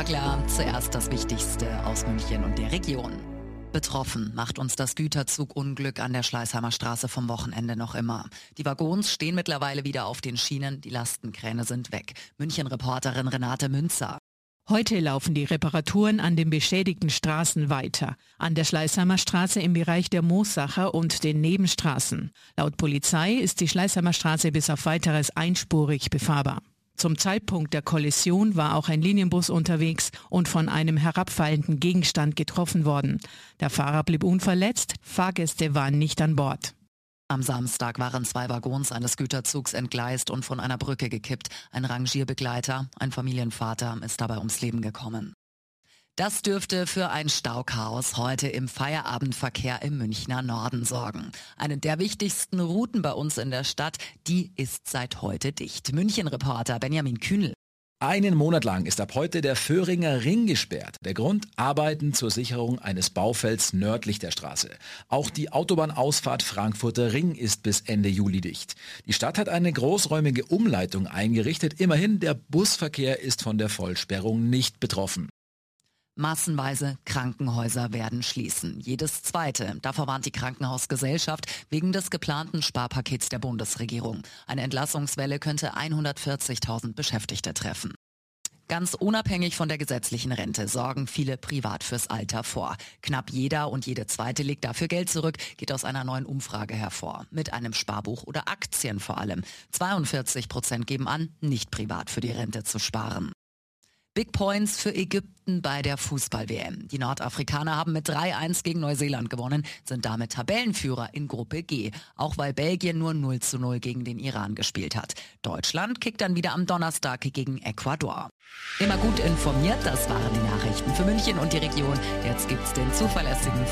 klar, zuerst das Wichtigste aus München und der Region. Betroffen macht uns das Güterzugunglück an der Schleißheimer Straße vom Wochenende noch immer. Die Waggons stehen mittlerweile wieder auf den Schienen, die Lastenkräne sind weg. München-Reporterin Renate Münzer. Heute laufen die Reparaturen an den beschädigten Straßen weiter. An der Schleißheimer Straße im Bereich der Moossacher und den Nebenstraßen. Laut Polizei ist die Schleißheimer Straße bis auf Weiteres einspurig befahrbar. Zum Zeitpunkt der Kollision war auch ein Linienbus unterwegs und von einem herabfallenden Gegenstand getroffen worden. Der Fahrer blieb unverletzt, Fahrgäste waren nicht an Bord. Am Samstag waren 2 Waggons eines Güterzugs entgleist und von einer Brücke gekippt. Ein Rangierbegleiter, ein Familienvater, ist dabei ums Leben gekommen. Das dürfte für ein Stauchaos heute im Feierabendverkehr im Münchner Norden sorgen. Eine der wichtigsten Routen bei uns in der Stadt, die ist seit heute dicht. München-Reporter Benjamin Kühnel. Einen Monat lang ist ab heute der Föhringer Ring gesperrt. Der Grund: Arbeiten zur Sicherung eines Baufelds nördlich der Straße. Auch die Autobahnausfahrt Frankfurter Ring ist bis Ende Juli dicht. Die Stadt hat eine großräumige Umleitung eingerichtet. Immerhin, der Busverkehr ist von der Vollsperrung nicht betroffen. Massenweise Krankenhäuser werden schließen. Jedes zweite. Davor warnt die Krankenhausgesellschaft wegen des geplanten Sparpakets der Bundesregierung. Eine Entlassungswelle könnte 140.000 Beschäftigte treffen. Ganz unabhängig von der gesetzlichen Rente sorgen viele privat fürs Alter vor. Knapp jeder und jede zweite legt dafür Geld zurück, geht aus einer neuen Umfrage hervor. Mit einem Sparbuch oder Aktien vor allem. 42% geben an, nicht privat für die Rente zu sparen. Big Points für Ägypten bei der Fußball-WM. Die Nordafrikaner haben mit 3-1 gegen Neuseeland gewonnen, sind damit Tabellenführer in Gruppe G, auch weil Belgien nur 0:0 gegen den Iran gespielt hat. Deutschland kickt dann wieder am Donnerstag gegen Ecuador. Immer gut informiert, das waren die Nachrichten für München und die Region. Jetzt gibt's den zuverlässigen